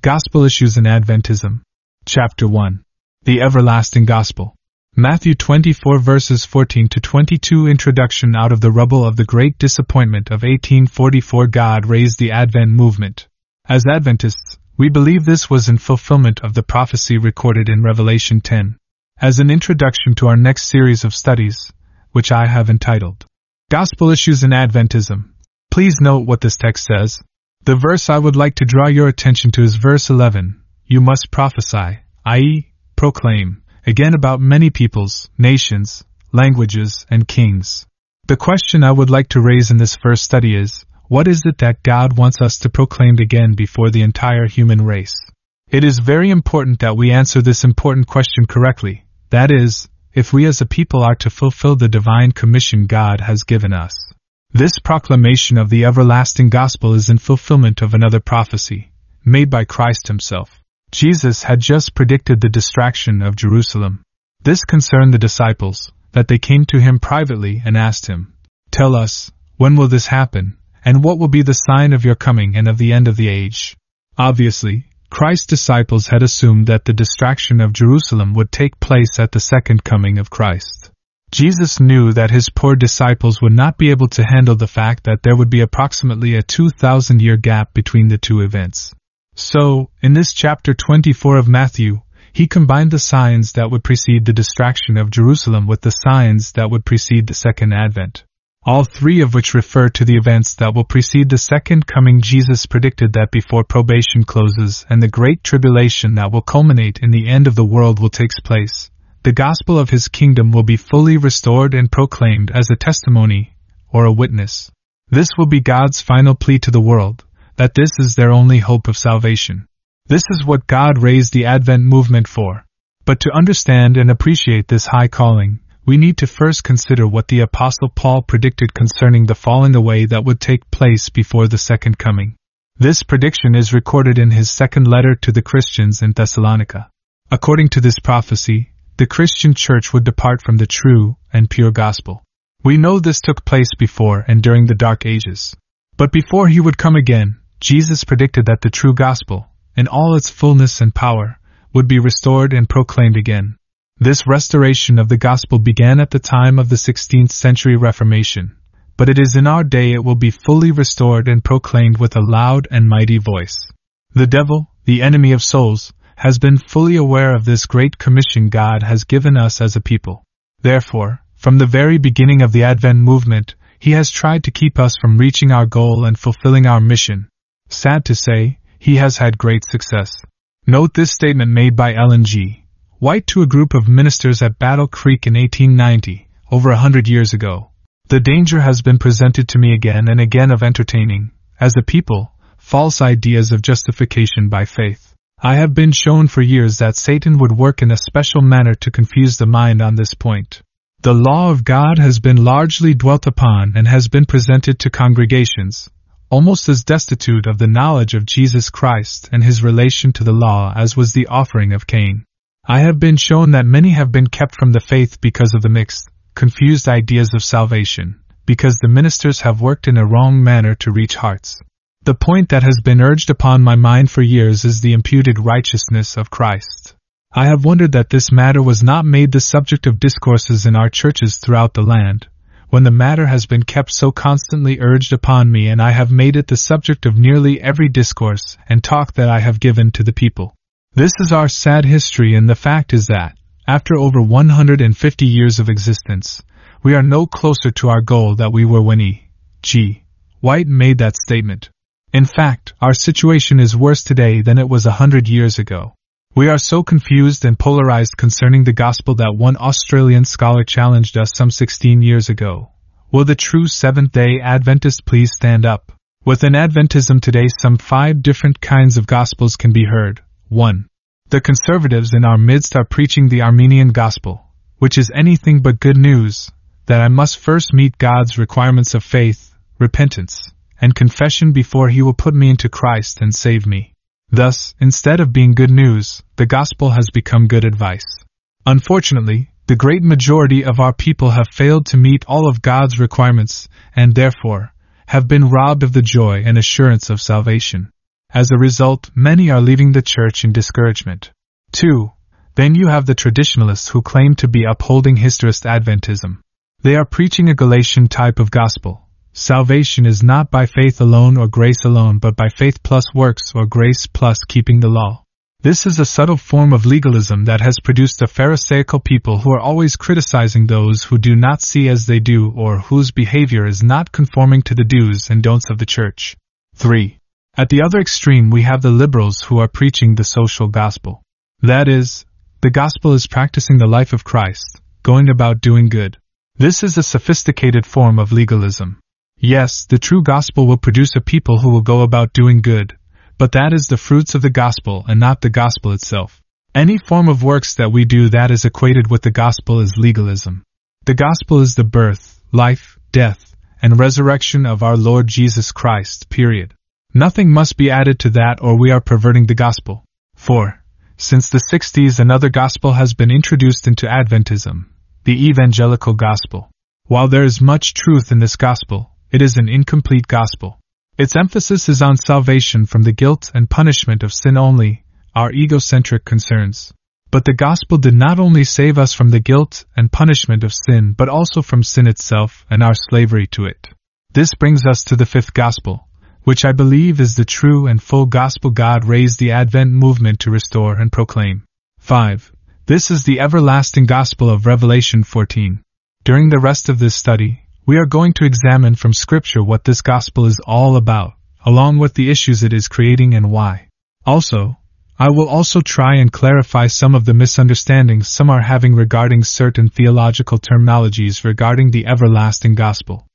Gospel Issues in Adventism. Chapter 1. The Everlasting Gospel. Matthew 24 verses 14 to 22. Introduction. Out of the rubble of the great disappointment of 1844, God raised the Advent movement. As Adventists, we believe this was in fulfillment of the prophecy recorded in Revelation 10. As an introduction to our next series of studies, which I have entitled Gospel Issues in Adventism, please note what this text says. The verse I would like to draw your attention to is verse 11. You must prophesy, i.e., proclaim, again about many peoples, nations, languages, and kings. The question I would like to raise in this first study is, what is it that God wants us to proclaim again before the entire human race? It is very important that we answer this important question correctly, that is, if we as a people are to fulfill the divine commission God has given us. This proclamation of the everlasting gospel is in fulfillment of another prophecy, made by Christ himself. Jesus had just predicted the destruction of Jerusalem. This concerned the disciples, that they came to him privately and asked him, "Tell us, when will this happen, and what will be the sign of your coming and of the end of the age?" Obviously, Christ's disciples had assumed that the destruction of Jerusalem would take place at the second coming of Christ. Jesus knew that his poor disciples would not be able to handle the fact that there would be approximately a 2,000-year gap between the two events. So, in this chapter 24 of Matthew, he combined the signs that would precede the destruction of Jerusalem with the signs that would precede the second advent. All three of which refer to the events that will precede the second coming. Jesus predicted that before probation closes and the great tribulation that will culminate in the end of the world will take place, the gospel of his kingdom will be fully restored and proclaimed as a testimony, or a witness. This will be God's final plea to the world, that this is their only hope of salvation. This is what God raised the Advent movement for. But to understand and appreciate this high calling, we need to first consider what the Apostle Paul predicted concerning the falling away that would take place before the second coming. This prediction is recorded in his second letter to the Christians in Thessalonica. According to this prophecy, the Christian church would depart from the true and pure gospel. We know this took place before and during the Dark Ages. But before he would come again, Jesus predicted that the true gospel, in all its fullness and power, would be restored and proclaimed again. This restoration of the gospel began at the time of the 16th century Reformation, but it is in our day it will be fully restored and proclaimed with a loud and mighty voice. The devil, the enemy of souls, has been fully aware of this great commission God has given us as a people. Therefore, from the very beginning of the Advent movement, he has tried to keep us from reaching our goal and fulfilling our mission. Sad to say, he has had great success. Note this statement made by Ellen G. White to a group of ministers at Battle Creek in 1890, over 100 years ago. The danger has been presented to me again and again of entertaining, as a people, false ideas of justification by faith. I have been shown for years that Satan would work in a special manner to confuse the mind on this point. The law of God has been largely dwelt upon and has been presented to congregations, almost as destitute of the knowledge of Jesus Christ and his relation to the law as was the offering of Cain. I have been shown that many have been kept from the faith because of the mixed, confused ideas of salvation, because the ministers have worked in a wrong manner to reach hearts. The point that has been urged upon my mind for years is the imputed righteousness of Christ. I have wondered that this matter was not made the subject of discourses in our churches throughout the land, when the matter has been kept so constantly urged upon me, and I have made it the subject of nearly every discourse and talk that I have given to the people. This is our sad history, and the fact is that, after over 150 years of existence, we are no closer to our goal that we were when E.G. White made that statement. In fact, our situation is worse today than it was 100 years ago. We are so confused and polarized concerning the gospel that one Australian scholar challenged us some 16 years ago. Will the true Seventh-day Adventist please stand up? Within Adventism today, some 5 different kinds of gospels can be heard. 1. The conservatives in our midst are preaching the Armenian gospel, which is anything but good news, that I must first meet God's requirements of faith, repentance, and confession before he will put me into Christ and save me. Thus, instead of being good news, the gospel has become good advice. Unfortunately, the great majority of our people have failed to meet all of God's requirements, and therefore, have been robbed of the joy and assurance of salvation. As a result, many are leaving the church in discouragement. 2. Then you have the traditionalists who claim to be upholding historist Adventism. They are preaching a Galatian type of gospel. Salvation is not by faith alone or grace alone, but by faith plus works or grace plus keeping the law. This is a subtle form of legalism that has produced a Pharisaical people who are always criticizing those who do not see as they do or whose behavior is not conforming to the do's and don'ts of the church. 3. At the other extreme we have the liberals who are preaching the social gospel. That is, the gospel is practicing the life of Christ, going about doing good. This is a sophisticated form of legalism. Yes, the true gospel will produce a people who will go about doing good, but that is the fruits of the gospel and not the gospel itself. Any form of works that we do that is equated with the gospel is legalism. The gospel is the birth, life, death, and resurrection of our Lord Jesus Christ, period. Nothing must be added to that or we are perverting the gospel. 4. Since the 60s another gospel has been introduced into Adventism, the evangelical gospel. While there is much truth in this gospel, it is an incomplete gospel. Its emphasis is on salvation from the guilt and punishment of sin only, our egocentric concerns. But the gospel did not only save us from the guilt and punishment of sin but also from sin itself and our slavery to it. This brings us to the fifth gospel, which I believe is the true and full gospel God raised the Advent movement to restore and proclaim. 5. This is the everlasting gospel of Revelation 14. During the rest of this study, we are going to examine from Scripture what this gospel is all about, along with the issues it is creating and why. Also, I will also try and clarify some of the misunderstandings some are having regarding certain theological terminologies regarding the everlasting gospel.